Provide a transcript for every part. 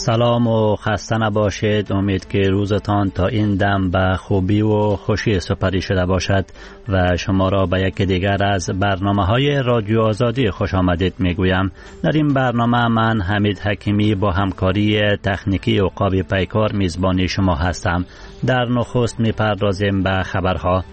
سلام و خسته نباشید. امید که روزتان تا این دم به خوبی و خوشی سپری شده باشد و شما را به یک دیگر از برنامه‌های رادیو آزادی خوش آمدید میگویم. در این برنامه من حمید حکیمی با همکاری تکنیکی عقاب پیکار میزبانی شما هستم. در نخست میپردازیم به خبرها.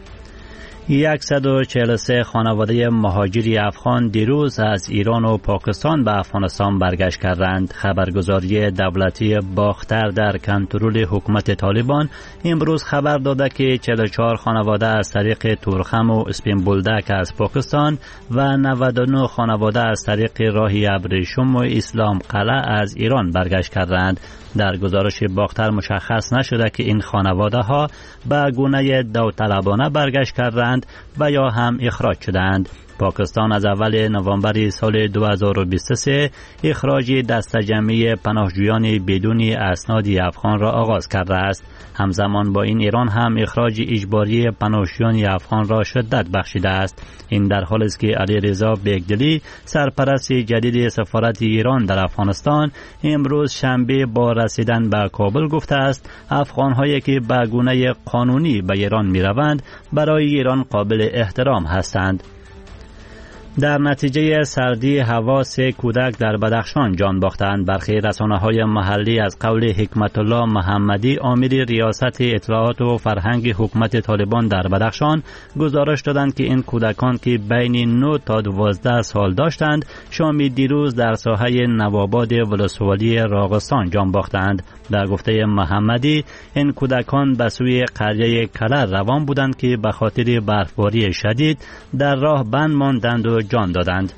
143 خانواده مهاجری افغان دیروز از ایران و پاکستان به افغانستان برگشت کردند. خبرگزاری دولتی باختر در کنترل حکومت طالبان امروز خبر داده که 44 خانواده از طریق تورخم و اسپین بولدک از پاکستان و 99 خانواده از طریق راه ابریشم و اسلام قلعه از ایران برگشت کردند. در گزارش باختر مشخص نشده که این خانواده ها به گونه داوطلبانه برگشت کردند و یا هم اخراج شدند. پاکستان از اول نوامبر سال 2023 اخراج دسته جمعی پناهجویان بدون اسناد افغان را آغاز کرده است. همزمان با این ایران هم اخراج اجباری پناهجویان افغان را شدت بخشیده است. این در حالی است که علیرضا بیگدلی سرپرست جدید سفارت ایران در افغانستان امروز شنبه با رسیدن به کابل گفته است افغان‌هایی که به گونه قانونی به ایران می‌روند برای ایران قابل احترام هستند. در نتیجه سردی هوا 3 کودک در بدخشان جان باختند. برخی رسانه‌های محلی از قول حکمت الله محمدی آمر ریاست اطلاعات و فرهنگ حکومت طالبان در بدخشان گزارش دادند که این کودکان که بین 9 تا 12 سال داشتند شام دیروز در ساحه نوآباد ولسوالی راغستان جان باختند. در گفته محمدی این کودکان به سوی قریه کلر روان بودند که به خاطر برفباری شدید در راه بند ماندند و جان دادند.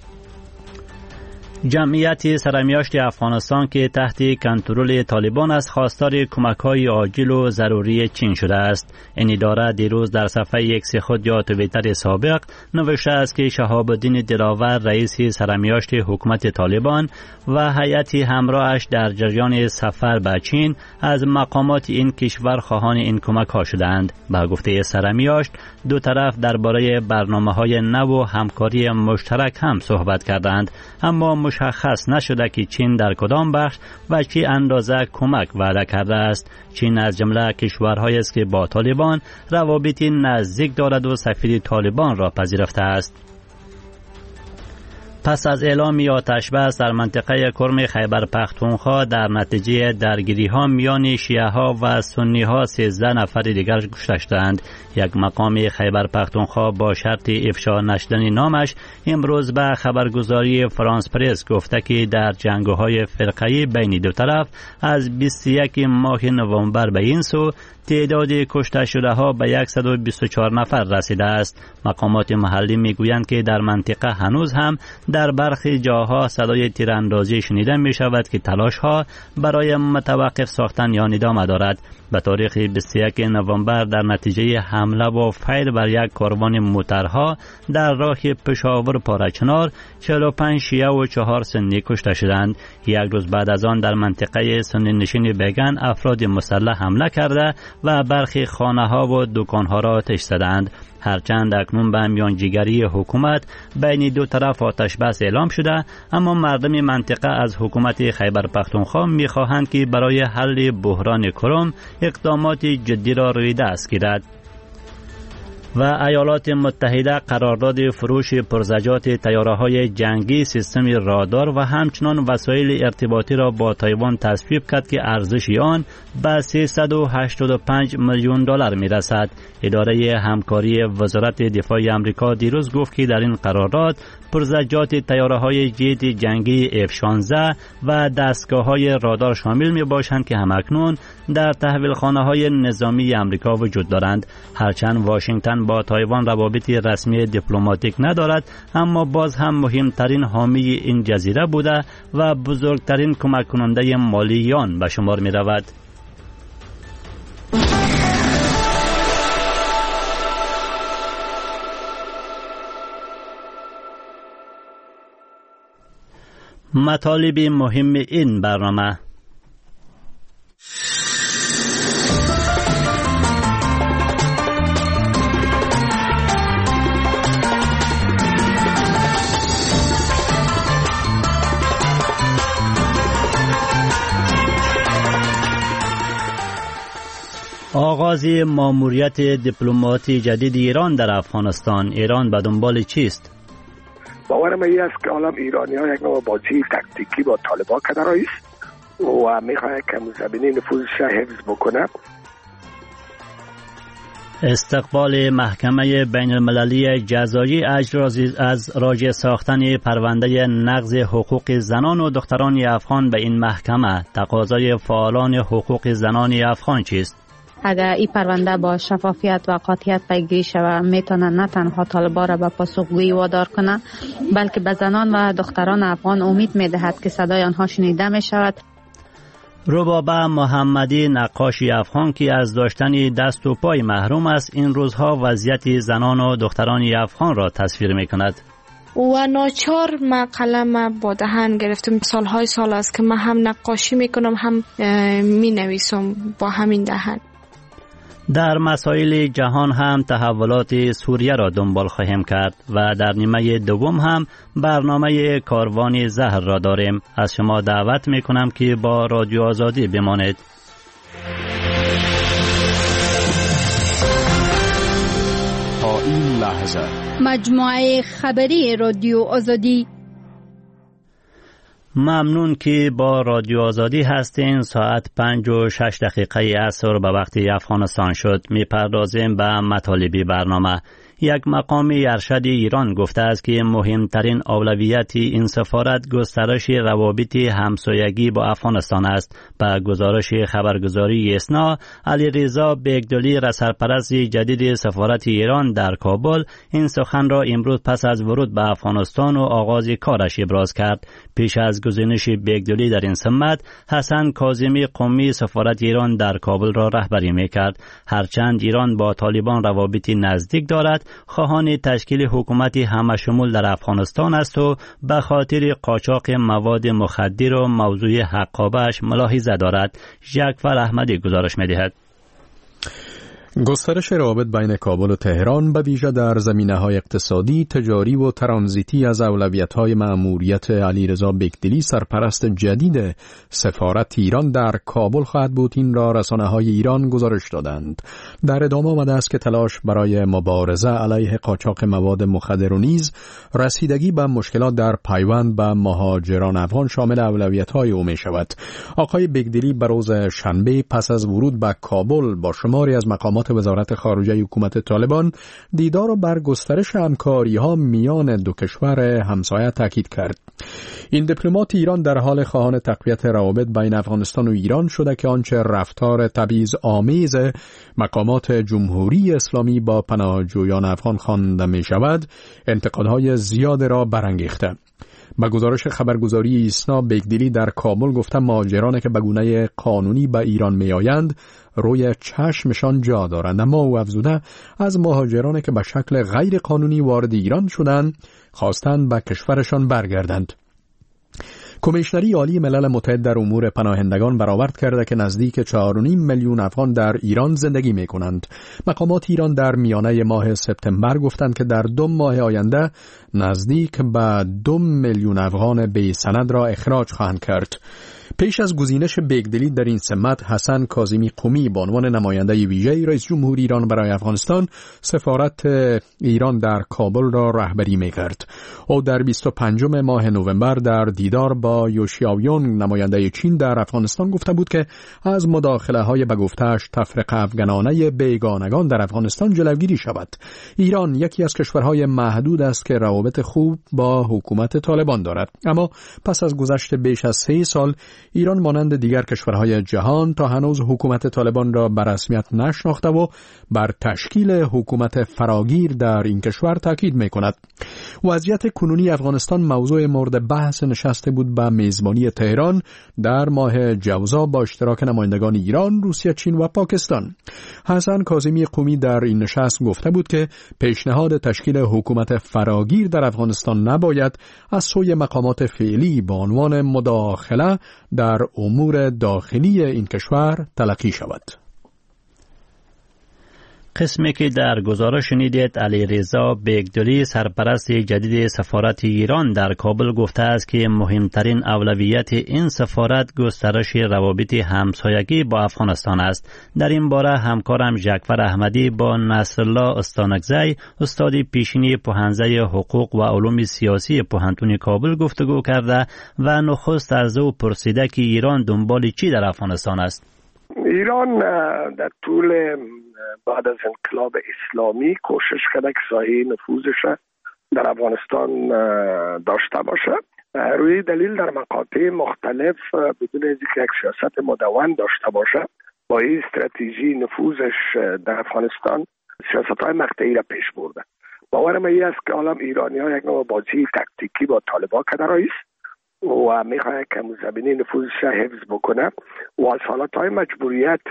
جمعیت سرمیاشت افغانستان که تحت کنترل طالبان است خواستار کمک‌های عاجل و ضروری چین شده است. این اداره دیروز در صفحه ایکس خود یا توییتر سابق نوشته است که شهاب الدین دلاور رئیس سرمیاشت حکومت طالبان و هیئت همراهش در جریان سفر به چین از مقامات این کشور خواهان این کمک‌ها شدند. به گفته سرمیاشت دو طرف درباره برنامه‌های نو و همکاری مشترک هم صحبت کردند، اما مشخص نشده که چین در کدام بخش و چه اندازه کمک وعده کرده است. چین از جمله کشورهایی است که با طالبان روابط نزدیک دارد و سفیر طالبان را پذیرفته است. پس از اعلام آتش بس در منطقه کرم خیبر پختونخوا در نتیجه درگیری ها میان شیعه ها و سنی ها 13 نفر دیگر کشته شدند. یک مقام خیبر پختونخوا با شرط افشا نشدن نامش امروز به خبرگزاری فرانس پرس گفته که در جنگ‌های فرقه‌ای بین دو طرف از 21 ماه نوامبر به این سو تعداد کشته شده ها به 124 نفر رسیده است. مقامات محلی میگویند که در منطقه هنوز هم در برخی جاها صدای تیراندازی شنیده می شود که تلاش ها برای متوقف ساختن یا ادامه دارد. به تاریخ 21 نوامبر در نتیجه حمله و فیر بر یک کاروان موترها در راه پشاور پارچنار 45 شیعه و 4 سنی کشته شدند. یک روز بعد از آن در منطقه سنی نشین بیگن افراد مسلح حمله کرده و برخی خانه ها و دکان ها را آتش زدند. هرچند اکنون به میانجیگری حکومت بین دو طرف آتش بس اعلام شده، اما مردم منطقه از حکومت خیبر پختونخوا می‌خواهند که برای حل بحران کرم اقدامات جدی را روی دست گیرد. و ایالات متحده قرارداد فروش پرزجات طیاره‌های جنگی، سیستم رادار و همچنان وسایل ارتباطی را با تایوان تصویب کرد که ارزش آن به 385 میلیون دلار می‌رسد. اداره همکاری وزارت دفاع آمریکا دیروز گفت که در این قرارداد پرزجات طیاره‌های جت جنگی F-16 و دستگاه‌های رادار شامل می‌باشند که همکنون در تحویلخانه‌های نظامی آمریکا وجود دارند. هرچند واشنگتن با تایوان روابط رسمی دیپلماتیک ندارد، اما باز هم مهمترین حامی این جزیره بوده و بزرگترین کمک کننده مالی آن به شمار می رود. مطالب مهم این برنامه: آغاز ماموریت دیپلماتی جدید ایران در افغانستان، ایران به دنبال چیست؟ باورم این است که حالا ایرانی‌ها یک نوع بازی تاکتیکی با طالبان کرده است و می‌خواهد که زمینه نفوذش حفظ بکنه. استقبال محکمه بین المللی جزایی از راجع ساختن پرونده نقض حقوق زنان و دختران افغان به این محکمه، تقاضای فعالان حقوق زنان افغان چیست؟ اگر این پرونده با شفافیت و قاطعیت پیگیری شود، میتونه نه تنها طالبان را به پاسخگویی وادار کنه، بلکه به زنان و دختران افغان امید میدهد که صدای آنها شنیده می شود. ربابه محمدی، نقاش افغان که از داشتن دست و پای محروم است، این روزها وضعیت زنان و دختران افغان را تصویر می کند. و ناچار من قلم با دهن گرفتم. سال است که من هم نقاشی میکنم هم می نویسم با همین دهن. در مسائل جهان هم تحولات سوریه را دنبال خواهیم کرد و در نیمه دوم هم برنامه کاروان زهر را داریم. از شما دعوت می کنم که با رادیو آزادی بمانید. تا این لحظه مجموعه خبری رادیو آزادی. ممنون که با رادیو آزادی هستین. ساعت 5:06 عصر به وقت افغانستان شد. میپردازیم به مطالبی برنامه. یک مقام ارشد ایران گفته است که مهمترین اولویت این سفارت گسترش روابط همسایگی با افغانستان است. به گزارش خبرگزاری اسنا، علیرضا بیگدلی، سرپرست جدید سفارت ایران در کابل، این سخن را امروز پس از ورود به افغانستان و آغاز کارش ابراز کرد. پیش از گزینش بیگدلی در این سمت، حسن کاظمی قمی سفارت ایران در کابل را رهبری می‌کرد. هرچند ایران با طالبان روابطی نزدیک دارد، خواهان تشکیل حکومت همشمول در افغانستان است و به خاطر قاچاق مواد مخدر و موضوع حقابه‌اش ملاحظه دارد. ژکفر احمدی گزارش می‌دهد. گسترش روابط بین کابل و تهران به ویژه در زمینه‌های اقتصادی، تجاری و ترانزیتی از اولویت‌های مأموریت علیرضا بیگدلی، سرپرست جدید سفارت ایران در کابل خواهد بود. این را رسانه‌های ایران گزارش دادند. در ادامه آمده است که تلاش برای مبارزه علیه قاچاق مواد مخدر و نیز رسیدگی به مشکلات در پیوند به مهاجران افغان شامل اولویت‌های او می‌شود. آقای بیگدلی به روز شنبه پس از ورود به کابل با شماری از مقامات وزارت خارجه حکومت طالبان دیدار و بر گسترش همکاری‌ها میان دو کشور همسایه تاکید کرد. این دیپلمات ایران در حال خواهان تقویت روابط بین افغانستان و ایران شده که آنچه رفتار تبعیض آمیز مقامات جمهوری اسلامی با پناهجویان افغان خوانده می شود، انتقادهای زیاد را برانگیخته. با گزارش خبرگزاری ایسنا، بیگدلی در کابل گفته مهاجرانی که به گونه قانونی به ایران می آیند روی چشمشان جا دارند، اما او افزوده از مهاجرانی که به شکل غیر قانونی وارد ایران شدند خواستند به کشورشان برگردند. کمیشنری عالی ملل متحد در امور پناهندگان برآورد کرده که نزدیک 4.5 میلیون افغان در ایران زندگی می کنند. مقامات ایران در میانه ماه سپتامبر گفتند که در 2 ماه آینده نزدیک به 2 میلیون افغان بی سند را اخراج خواهند کرد. پیش از گزینش بیگدلی در این سمت، حسن کاظمی قمی به عنوان نماینده ویژه رئیس جمهور ایران برای افغانستان سفارت ایران در کابل را رهبری می‌کرد. او در 25 ماه نوامبر در دیدار با یوشیاویون نماینده چین در افغانستان گفته بود که از مداخله‌های به گفته‌اش تفرقه افغانانه بیگانگان در افغانستان جلوگیری شود. ایران یکی از کشورهای محدود است که روابط خوب با حکومت طالبان دارد، اما پس از گذشت بیش از 3 سال ایران مانند دیگر کشورهای جهان تا هنوز حکومت طالبان را به رسمیت نشناخته و بر تشکیل حکومت فراگیر در این کشور تاکید می‌کند. وضعیت کنونی افغانستان موضوع مورد بحث نشست بود به میزبانی تهران در ماه جوزا با اشتراک نمایندگان ایران، روسیه، چین و پاکستان. حسن کاظمی قمی در این نشست گفته بود که پیشنهاد تشکیل حکومت فراگیر در افغانستان نباید از سوی مقامات فعلی به عنوان مداخله در امور داخلی این کشور تلقی شود. قسمی که در گزارش شنیدید علیرضا بیگدلی سرپرست جدید سفارت ایران در کابل گفته است که مهمترین اولویت این سفارت گسترش روابط همسایگی با افغانستان است. در این باره همکارم ژکفر احمدی با نصرالله استانکزی استاد پیشینی پوهنځی حقوق و علوم سیاسی پوهنتون کابل گفتگو کرده و نخست از او پرسیده که ایران دنبال چی در افغانستان است. ایران در طول بعد از انقلاب اسلامی کوشش کرده که ساحه نفوذش در افغانستان داشته باشه. روی دلیل در مقاطع مختلف بدون اینکه یک سیاست مدون داشته باشه با این استراتژی نفوذش در افغانستان سیاست‌های مقطعی را پیش برده. باورم این است که حالا ایرانی‌ها یک نوع بازی تاکتیکی با طالبان کرده است و میخواد که مزبینی نفوذش حفظ بکنه و از حالتهای مجبوریت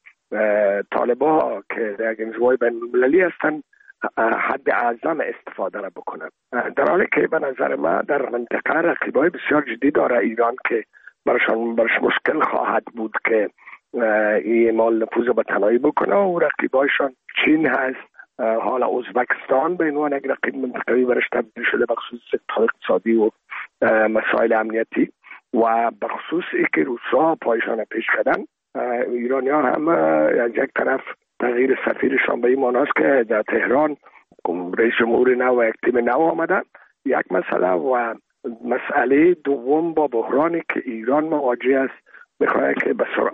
طالبان که در انزوای بین‌المللی هستن حد اعظم استفاده را بکنه، در حالی که به نظر من در منطقه رقیبای بسیار جدی داره ایران که برش مشکل خواهد بود که این مال نفوذ به تنهایی بکنه و رقیبایشان چین هست، حالا ازبکستان به عنوان یک رقیب منطقه‌ای برش تبدیل شده به خصوص اقتصادی و مسائل امنیتی و به خصوص اینکه روس‌ها پایشان پیش کردن. ایرانی‌ها هم از یک طرف تغییر سفیرشان به این معناست که در تهران رئیس جمهور نو و یک تیم نو آمدن، یک مسئله و مسئله دوم با بحرانی که ایران مواجه است میخواد که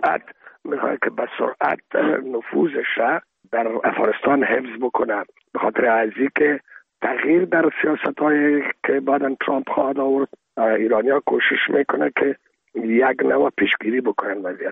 به سرعت نفوذش در افغانستان حفظ بکنه، به خاطر ازی که تغییر در سیاست‌هایی که بعداً ترامپ خواهد آورد ایرانی‌ها کوشش میکنه که یک نوع پیشگیری بکنن وضعیت.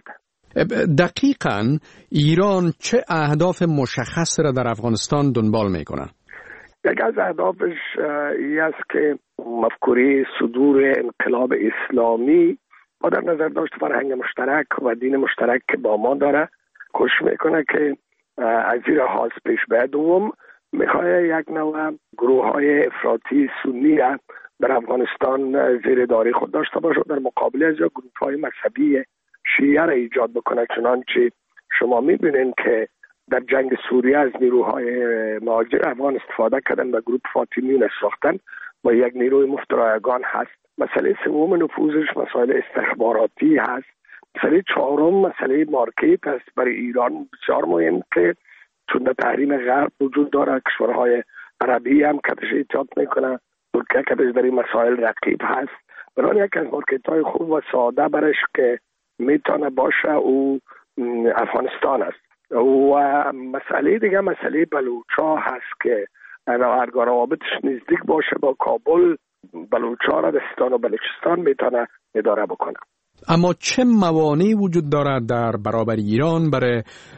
دقیقاً ایران چه اهداف مشخص را در افغانستان دنبال میکنه؟ یک از اهدافش این است که مفکوره صدور انقلاب اسلامی با در نظر داشت فرهنگ مشترک و دین مشترک که با ما داره کوشش میکنه که از این راه پیش بره. دوم میخواد یک نوع گروه های افراطی سنی را در افغانستان زیر داری خود داشته باشه در مقابل از گروه های مذهبی شیعه را ایجاد بکنه. چنانچه شما میبینین که در جنگ سوریه از نیروهای مهاجر افغان استفاده کردن و گروه فاطمیون ساختن و یک نیروی مفترایگان هست. مسئله سوم نفوذش مسائل استخباراتی هست. مسئله چهارم مسئله مارکت است برای ایران بسیار مهم که چون در تحریم غرب وجود داره، کشورهای عربی هم کتش ایجاد میکنه، ترکیه کتش در این مسائل رقیب هست. برای یک از مارکت های خوب و ساده برش که میتونه باشه او افغانستان است. و مسئله دیگه مسئله بلوچا هست که اگر روابطش نزدیک باشه با کابل، بلوچا را دستان و بلوچستان میتونه اداره بکنه. اما چه موانعی وجود دارد در برابر ایران برای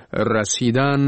رسیدن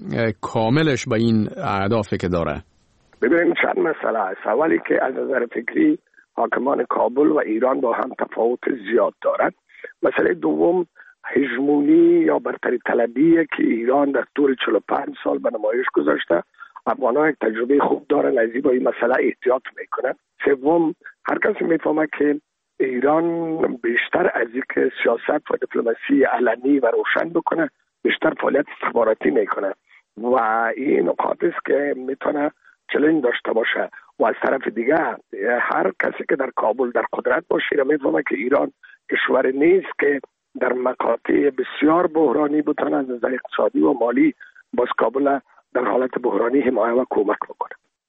کاملش به این اهدافی که داره؟ ببینیم چند مسئله است. اولی که از نظر فکری حاکمان کابل و ایران با هم تفاوت زیاد دارد. مسئله دوم هژمونی یا برتری طلبی که ایران در طول 45 سال به نمایش گذاشته. افغان‌ها یک تجربه خوب دارن، از با این مسئله احتیاط میکنن. سوم هر کسی میفهمه که ایران بیشتر از اینکه سیاست و دیپلماسی علنی و روشن بکنه بیشتر فعالیت استخباراتی میکنه و این نکات است که میتونه چالش داشته باشه. و از طرف دیگه هر کسی که در کابل در قدرت باشه میفهمه که ایران کشور نیست که در مقاطع بسیار بحرانی بتونه از نظر اقتصادی و مالی باز کابل در حالت بحرانی حمایت و کمک بکنه.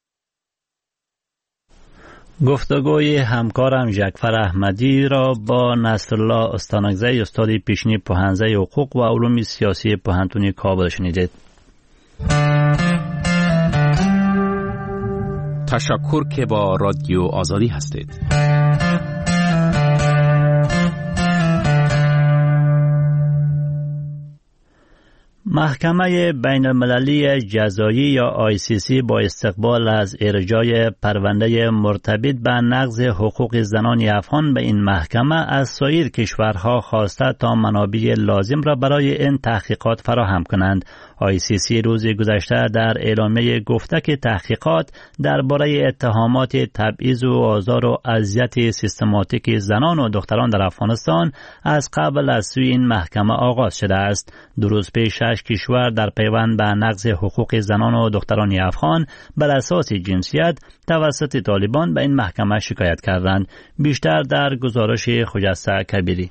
گفتگوی همکارم ژکفر احمدی را با نصرالله استانکزی استاد پیشینی پوهنځی حقوق و علوم سیاسی پوهنتون کابل شنیدید. تشکر که با رادیو آزادی هستید. محکمه بین المللی جزایی یا ICC با استقبال از ارجاع پرونده مرتبط به نقض حقوق زنان افغان به این محکمه از سایر کشورها خواسته تا منابع لازم را برای این تحقیقات فراهم کنند. ICC روز گذشته در اعلامیه گفته که تحقیقات درباره اتهامات تبعیض و آزار و اذیت سیستماتیک زنان و دختران در افغانستان از قبل از سوی این محکمه آغاز شده است. 2 روز پیش 6 کشور در پیوند به نقض حقوق زنان و دختران افغان بر اساس جنسیت توسط طالبان به این محکمه شکایت کردند. بیشتر در گزارش خجسته کبیری.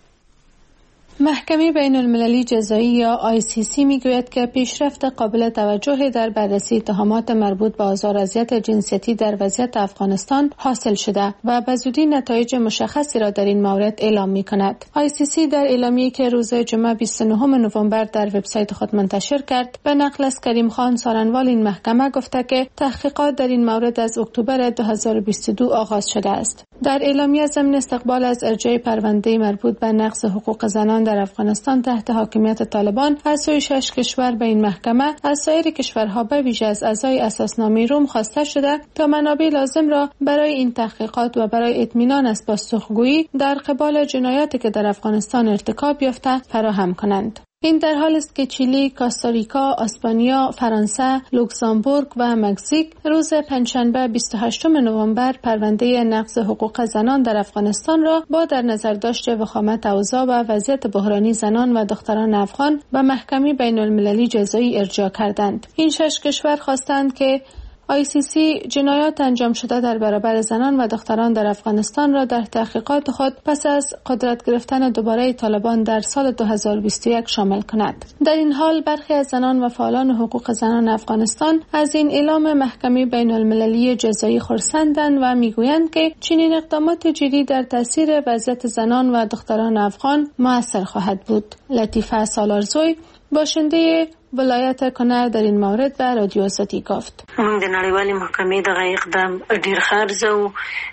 محکمه بین المللی جزایی یا ICC میگوید که پیشرفت قابل توجهی در بررسی اتهامات مربوط به آزار و اذیت جنسیتی در وضعیت افغانستان حاصل شده و به زودی نتایج مشخصی را در این مورد اعلام می‌کند. ICC در اعلامیه‌ای که روز جمعه 29 نوامبر در وبسایت خود منتشر کرد، به نقل از کریم خان سارنوال این محکمه گفته که تحقیقات در این مورد از اکتبر 2022 آغاز شده است. در اعلامیه ضمن استقبال از ارجاع پرونده مربوط به نقض حقوق زنان در افغانستان تحت حاکمیت طالبان از سوی 6 کشور به این محکمه از سایر کشورها به ویژه از اعضای اساسنامه روم خواسته شده تا منابع لازم را برای این تحقیقات و برای اطمینان از پاسخگویی در قبال جنایاتی که در افغانستان ارتکاب یافته فراهم کنند. این در حال است که چیلی، کاستاریکا، اسپانیا، فرانسه، لوکزامبورگ و مکزیک روز پنجشنبه 28 نوامبر پرونده نقض حقوق زنان در افغانستان را با در نظر داشت وخامت اوضاع و وضعیت بحرانی زنان و دختران افغان به محکمه بین المللی جزایی ارجاع کردند. این 6 کشور خواستند که ICC جنایات انجام شده در برابر زنان و دختران در افغانستان را در تحقیقات خود پس از قدرت گرفتن دوباره طالبان در سال 2021 شامل کند. در این حال برخی از زنان و فعالان حقوق زنان افغانستان از این اعلام محکمه بین المللی جزایی خرسندند و میگویند که چنین اقدامات جدی در تاثیر وضعیت زنان و دختران افغان مؤثر خواهد بود. لطیفه سالارزوی باشنده ولایت کنر در این مورد به رادیو آزادی گفت: د نړیوالې محکمې دغه اقدام ډیر ښه و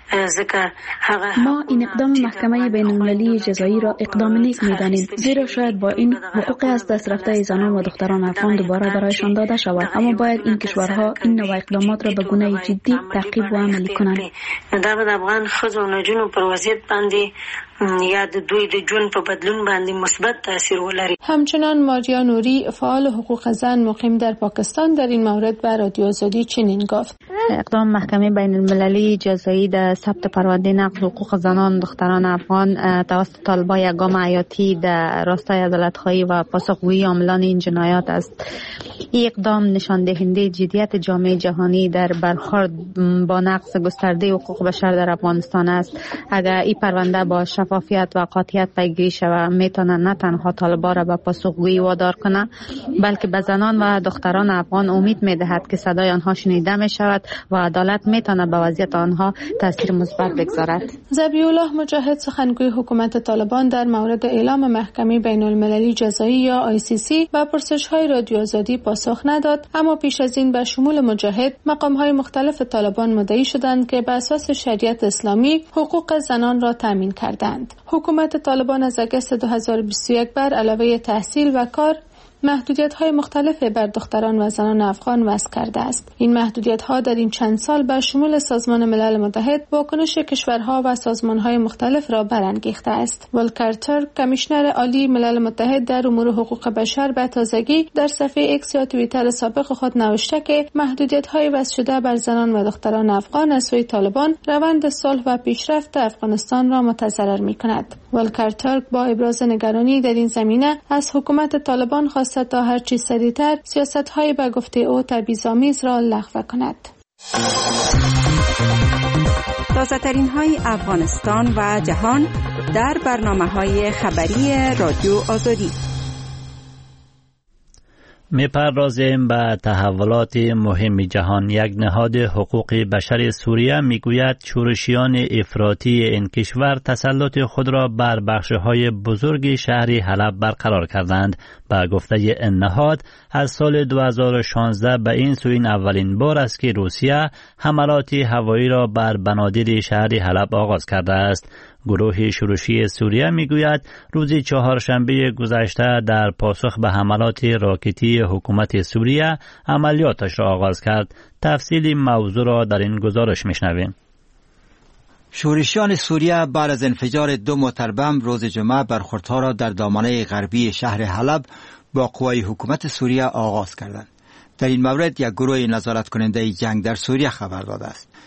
ځکه هغه ما این اقدام محکمه بین المللی جزایی را اقدام نیک می‌دانیم، زیرا شاید با این حقوق از دست رفته زنان و دختران افغان دوباره برایشان داده شود، اما باید این کشورها این نوع اقدامات را به گونه جدی تعقیب و عملی کنند. دا به افغان ښځو او نجونو پر وضعیت باندې یا د دوی د ژوند په بدلون باندې مثبت تاثیر ولري. همچنان ماریا نوری فعال حقوق زن مقیم در پاکستان در این مورد به رادیو آزادی چنین گفت: اقدام محکمه بین المللی جزایی در ثبت پرونده نقض حقوق زنان دختران افغان توسط طالبان یک گام حیاتی در راستای عدالت‌خواهی و پاسخگویی عاملان این جنایات است. این اقدام نشان دهنده جدیت جامعه جهانی در برخورد با نقض گسترده حقوق بشر در افغانستان است. اگر این پرونده با شفافیت و قاطعیت پیگیری شود، میتونه نه تنها طالبان را به پاسخگویی وادار کنه، بلکه به زنان و دختران افغان امید میدهد که صدای آنها شنیده می شود و عدالت میتونه به وضعیت آنها تاثیر مثبت بگذارد. ذبیح الله مجاهد سخنگوی حکومت طالبان در مورد اعلام محکمه بین المللی جزایی یا ICC و پرسش‌های رادیو آزادی پاسخ نداد، اما پیش از این به شمول مجاهد مقام‌های مختلف طالبان مدعی شدند که بر اساس شریعت اسلامی حقوق زنان را تامین کردند. حکومت طالبان از اگست 2021 بر علاوه تحصیل و کار محدودیت‌های مختلف بر دختران و زنان افغان وضع کرده است. این محدودیت‌ها در این چند سال به شمول سازمان ملل متحد، واکنش کشورها و سازمان‌های مختلف را برانگیخته است. ولکر ترک، کمیشنر عالی ملل متحد در امور حقوق بشر، به تازگی در صفحه ایکس یا توییتر سابق خود نوشته که محدودیت‌های وضع شده بر زنان و دختران افغان از سوی طالبان روند صلح و پیشرفت افغانستان را متضرر می‌کند. ولکر ترک با ابراز نگرانی در این زمینه از حکومت طالبان خواست تا هرچی سریعتر سیاست‌های به گفته او تبعیض‌آمیز را لغو کند. تازه‌ترین های افغانستان و جهان در برنامه‌های خبری رادیو آزادی. می‌پردازیم به تحولات مهم جهان. یک نهاد حقوق بشر سوریه میگوید شورشیان افراطی این کشور تسلط خود را بر بخش‌های بزرگ شهر حلب برقرار کردند. به گفته این نهاد از سال 2016 به این سو این اولین بار است که روسیه حملات هوایی را بر بنادر شهر حلب آغاز کرده است. گروه شورشی سوریه میگوید روز چهارشنبه گذشته در پاسخ به حملات راکتی حکومت سوریه عملیاتش را آغاز کرد. تفصیل موضوع را در این گزارش میشنویم. شورشیان سوریه بعد از انفجار 2 موتر بمب روز جمعه برخوردها را در دامنه غربی شهر حلب با قوای حکومت سوریه آغاز کردند. در این مورد یک گروه نظارت کننده جنگ در سوریه خبر داده است.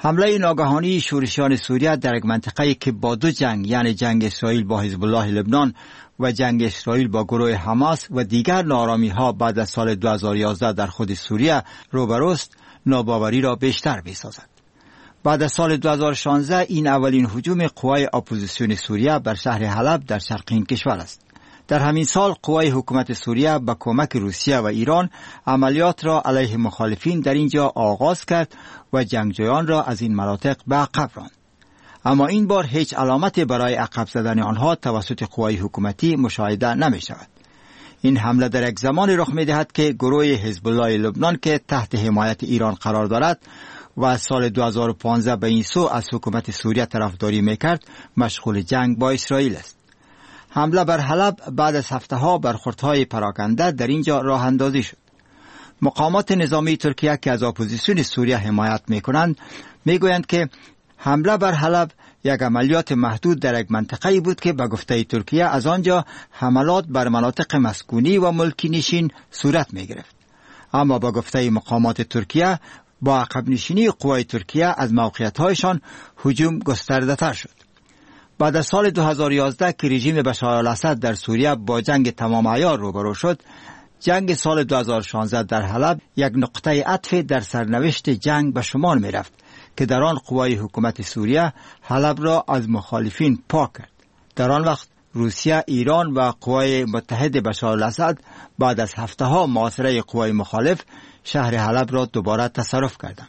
حمله ناگهانی شورشیان سوریه در یک منطقه‌ای که با دو جنگ، یعنی جنگ اسرائیل با حزب الله لبنان و جنگ اسرائیل با گروه حماس و دیگر نارامی‌ها بعد از سال 2011 در خود سوریه روبروست، ناباوری را بیشتر می‌سازد. بعد از سال 2016 این اولین هجوم قوای اپوزیسیون سوریه بر شهر حلب در شرق این کشور است. در همین سال قوای حکومت سوریه با کمک روسیه و ایران عملیات را علیه مخالفین در اینجا آغاز کرد و جنگجویان را از این مناطق به عقب راند. اما این بار هیچ علامتی برای عقب زدن آنها توسط قوای حکومتی مشاهده نمی شود. این حمله در یک زمان رخ می دهد که گروه حزب الله لبنان که تحت حمایت ایران قرار دارد و از سال 2015 به این سو از حکومت سوریه طرفداری می کرد مشغول جنگ با اسرائیل است. حمله بر حلب بعد از هفته‌ها برخوردهای پراکنده در اینجا راه اندازی شد. مقامات نظامی ترکیه که از اپوزیسیون سوریه حمایت می‌کنند می‌گویند که حمله بر حلب یک عملیات محدود در یک منطقه‌ای بود که به گفته ترکیه از آنجا حملات بر مناطق مسکونی و ملکی نشین صورت می‌گرفت. اما به گفته مقامات ترکیه با عقب نشینی قوای ترکیه از موقعیت‌هایشان هجوم گسترده‌تر شد. بعد از سال 2011 که رژیم بشار الاسد در سوریه با جنگ تمام عیار روبرو شد، جنگ سال 2016 در حلب یک نقطه عطف در سرنوشت جنگ به شمار می رفت که در آن قوای حکومت سوریه حلب را از مخالفین پاک کرد. در آن وقت روسیه، ایران و قوای متحد بشار الاسد بعد از هفته‌ها محاصره قوای مخالف شهر حلب را دوباره تصرف کردند.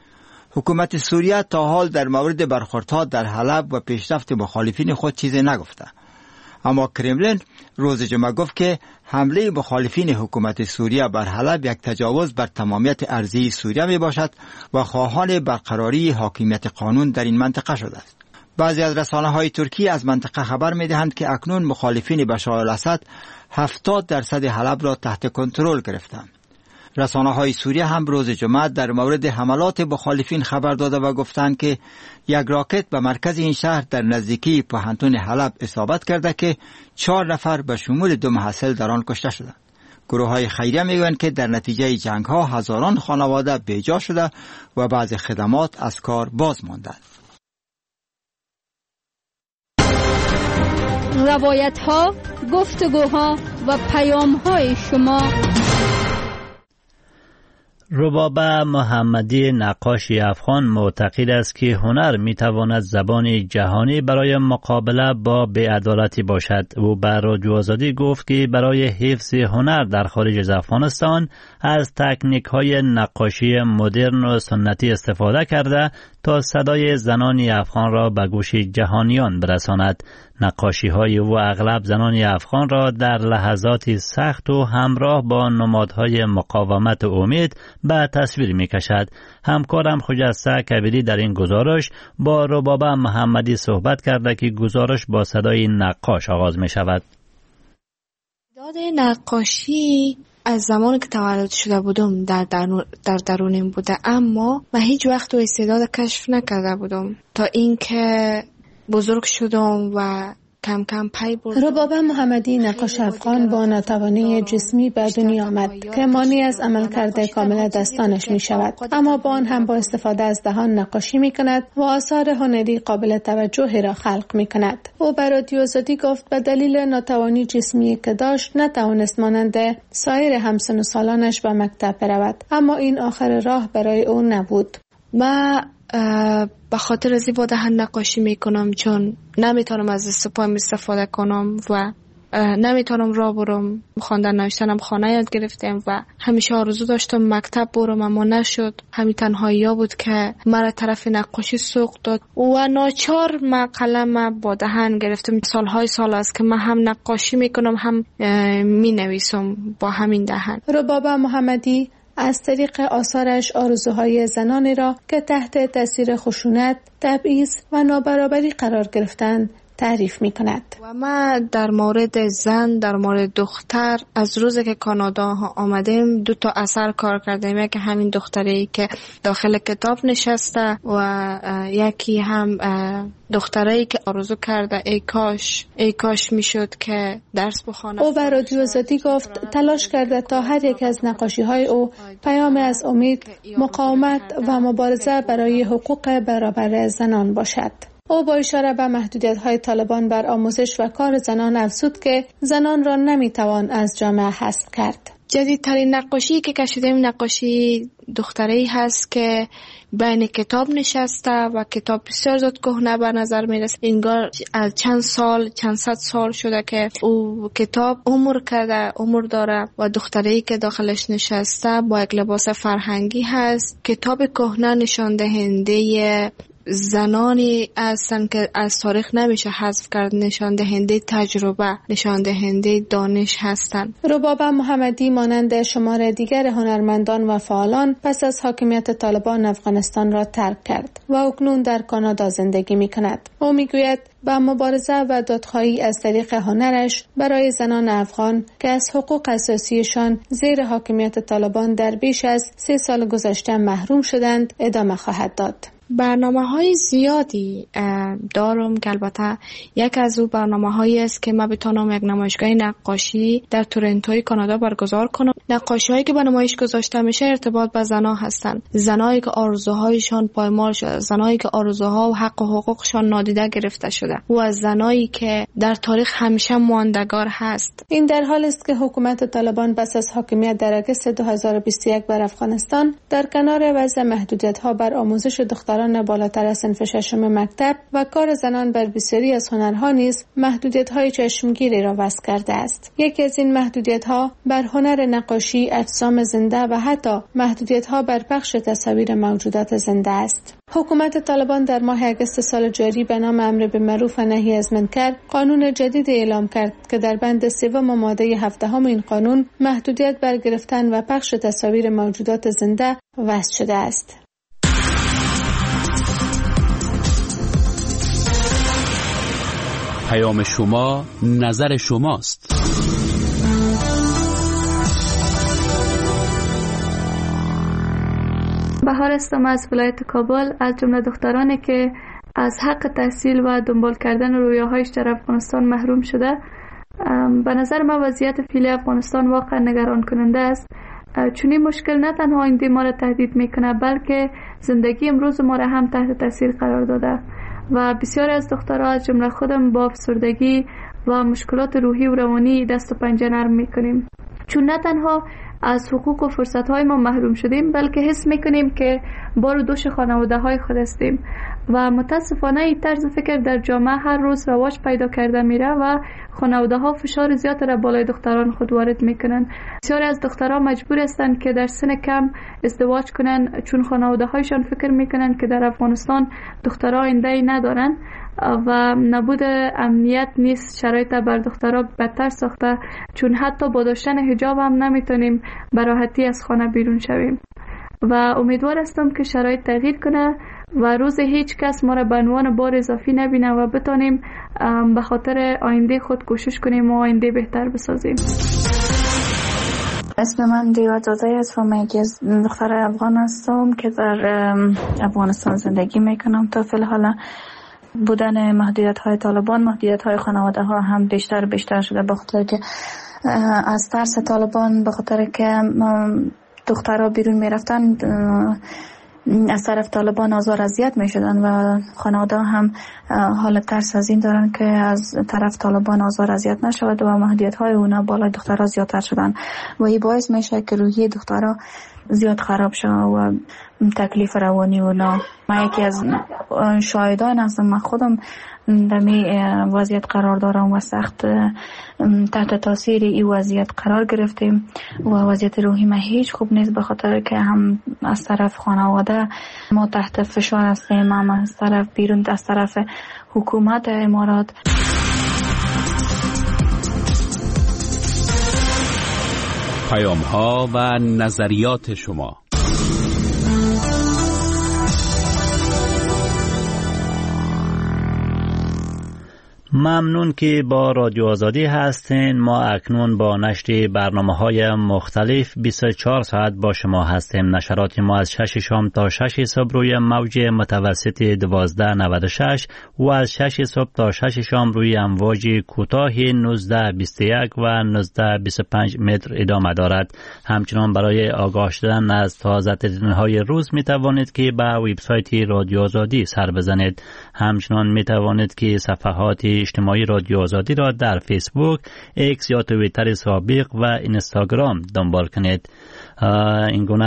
حکومت سوریه تا حال در مورد برخوردها در حلب و پیشرفت مخالفین خود چیزی نگفته. اما کرملین روز جمعه گفت که حمله مخالفین حکومت سوریه بر حلب یک تجاوز بر تمامیت ارضی سوریه می باشد و خواهان برقراری حاکمیت قانون در این منطقه شده است. بعضی از رسانه‌های ترکی از منطقه خبر می‌دهند که اکنون مخالفین بشار الاسد 70% حلب را تحت کنترل گرفتند. رسانه‌های سوریه هم روز جمعه در مورد حملات مخالفین خبر داده و گفتند که یک راکت به مرکز این شهر در نزدیکی پوهنتون حلب اصابت کرده که 4 نفر به شمول 2 محصل در آن کشته شدند. گروه‌های خیریه میگویند که در نتیجه جنگ‌ها هزاران خانواده بیجا شده و بعضی خدمات از کار باز ماندند. روایت‌ها، گفتگوها و پیام‌های شما. ربابه محمدی نقاش افغان معتقد است که هنر میتواند زبان جهانی برای مقابله با بی‌عدالتی باشد. او به رادیو آزادی گفت که برای حفظ هنر در خارج از افغانستان از تکنیک‌های نقاشی مدرن و سنتی استفاده کرده تا صدای زنان افغان را به گوش جهانیان برساند. نقاشی‌های او اغلب زنان افغان را در لحظات سخت و همراه با نمادهای مقاومت و امید به تصویر می‌کشد. همکارم خجسته کبیری در این گزارش با ربابه محمدی صحبت کرده که گزارش با صدای نقاش آغاز می‌شود. داد نقاشی از زمانی که تولد شده بودم در درونم بوده، اما من هیچ وقت استعداد کشف نکرده بودم تا اینکه بزرگ شدم و کم کم پی بردم. ربابه محمدی نقاش افغان با ناتوانی جسمی به دنیا آمد که مانع از عملکرد کامل دستانش می شود، اما با آن هم با استفاده از دهان نقاشی می کند و آثار هنری قابل توجهی را خلق می کند. او به رادیو آزادی گفت به دلیل ناتوانی جسمی که داشت نتوانست مانند سایر همسن و سالانش به مکتب برود، اما این آخر راه برای او نبود. و به خاطر از این با دهن نقاشی میکنم چون نمیتونم از دست‌پایم استفاده کنم و نمیتونم راه برم. خواندن نوشتنم خانه یاد گرفتم و همیشه آرزو داشتم مکتب برم، اما نشد. همین تنهایی بود که مرا طرف نقاشی سوق داد و ناچار من قلم با دهن گرفتم. سال است که من هم نقاشی میکنم هم مینویسم با همین دهن. ربابه محمدی از طریق آثارش آرزوهای زنانی را که تحت تاثیر خشونت، تبعیض و نابرابری قرار گرفتند تعریف می کند. و ما در مورد زن، در مورد دختر، از روزی که کانادا آمدیم 2 تا اثر کار کردیم. یکی همین دختری که داخل کتاب نشسته و یکی هم دختری که آرزو کرده ای کاش میشد که درس بخونه. او به رادیو آزادی گفت تلاش کرده تا هر یک از نقاشی‌های او پیام از امید، مقاومت و مبارزه برای حقوق برابر زنان باشد. او با اشاره به محدودیت‌های طالبان بر آموزش و کار زنان افزود که زنان را نمیتوان از جامعه حذف کرد. جدیدترین نقاشی که کشیدیم نقاشی دختری هست که بین کتاب نشسته و کتاب بسیار زیاد کهنه به نظر میرسه. انگار از چند صد سال شده که او کتاب عمر داره و دختری که داخلش نشسته با یک لباس فرهنگی هست. کتاب کهنه نشان دهنده زنانی هستند که از تاریخ نمیشه حذف کرد، نشان دهنده تجربه، نشان دهنده دانش هستند. رباب محمدی مانند شمار دیگر هنرمندان و فعالان پس از حاکمیت طالبان افغانستان را ترک کرد و اکنون در کانادا زندگی می کند. او می گوید با مبارزه و دادخواهی از طریق هنرش برای زنان افغان که از حقوق اساسیشان زیر حاکمیت طالبان در بیش از 3 سال گذشته محروم شدند ادامه خواهد داد. برنامه‌های زیادی دارم که البته یک از او برنامه‌هایی است که من بتونم یک نمایشگاه نقاشی در تورنتو کانادا برگزار کنم. نقاشی‌هایی که به نمایش گذاشته میشه ارتباط با زنان هستند، زنایی که آرزوهایشان پایمال شده، زنایی که آرزوها و حق و حقوقشان نادیده گرفته شده و از زنایی که در تاریخ همیشه ماندگار هست. این در حال است که حکومت طالبان پس از حاکمیت در آگوست 2021 بر افغانستان در کنار وضع محدودیت‌ها بر آموزش دختران بالاتر از صنف 6 مکتب و کار زنان بر بسیاری از هنرها نیز محدودیت‌های چشمگیری را وضع کرده است. یکی از این محدودیت‌ها بر هنر نقاشی، اجسام زنده و حتی محدودیت‌ها بر پخش تصاویر موجودات زنده است. حکومت طالبان در ماه آگوست سال جاری به نام امر بالمعروف و نهی از منکر قانون جدید اعلام کرد که در بند 3 ماده 17 این قانون محدودیت بر گرفتن و پخش تصاویر موجودات زنده وضع شده است. پیام شما، نظر شماست. بهار هستم از ولایت کابل، از جمله دخترانی که از حق تحصیل و دنبال کردن رویاهایش در افغانستان محروم شده. به نظر من وضعیت فعلی افغانستان واقعا نگران کننده است، چون این مشکل نه تنها آینده ما را تهدید میکنه بلکه زندگی امروز ما را هم تحت تاثیر قرار داده و بسیاری از دخترها از جمله خودم با افسردگی و مشکلات روحی و روانی دست و پنجه نرم میکنیم، چون نه تنها از حقوق و فرصت‌های ما محروم شدیم بلکه حس میکنیم که بار و دوش خانواده‌های خود هستیم و متاسفانه این طرز فکر در جامعه هر روز رواج پیدا کرده میره و خانواده‌ها فشار زیاد را بالای دختران خود وارد میکنن. بسیاری از دخترها مجبور هستند که در سن کم ازدواج کنن چون خانواده‌هایشان فکر میکنن که در افغانستان دخترها آینده‌ای ندارن و نبود امنیت نیز شرایط بر دخترها بدتر ساخته، چون حتی با داشتن حجاب هم نمیتونیم به راحتی از خانه بیرون شویم و امیدوار هستم که شرایط تغییر کنه و روز هیچ کس ما را به عنوان بار اضافی نبینه و بتانیم به خاطر آینده خود کوشش کنیم و آینده بهتر بسازیم. اسم من دیوزاده است و من یکی از دختر افغان هستم که در افغانستان زندگی میکنم. تا فی الحال بودن محدودیت‌های طالبان، محدودیت‌های خانواده‌ها هم بیشتر شده به خاطر که از ترس طالبان، به خاطر که دخترها بیرون میرفتن از طرف طالبان آزار اذیت میشدن و خانواده هم حال ترس از این دارن که از طرف طالبان آزار اذیت نشود و محدودیت‌های اونا بالای دخترها زیادتر شدن و این باعث میشه که روحیه دخترها زیاد خراب شد و تکلیف روانی اونا. من یکی از شاهدان هستم، من خودم در می وضعیت قرار دارم و سخت تحت تاثیر این وضعیت قرار گرفتیم و وضعیت روحی من هیچ خوب نیست، به خاطر که هم از طرف خانواده ما تحت فشار هستیم، هم از طرف بیرون از طرف حکومت امارات. پیام ها و نظریات شما. ممنون که با رادیو آزادی هستین. ما اکنون با نشر برنامه‌های مختلف 24 ساعت با شما هستیم. نشرات ما از 6 شام تا 6 صبح روی موج متوسط 1296 و از 6 صبح تا 6 شام روی امواج کوتاه 1921 و 1925 متر ادامه دارد. همچنان برای آگاه شدن از تازه ترین‌های روز می توانید که به وبسایت رادیو آزادی سر بزنید. همچنان می توانید که صفحات اجتماعی رادیو آزادی را در فیسبوک، ایکس یا توییتر سابق و اینستاگرام دنبال کنید. این گونه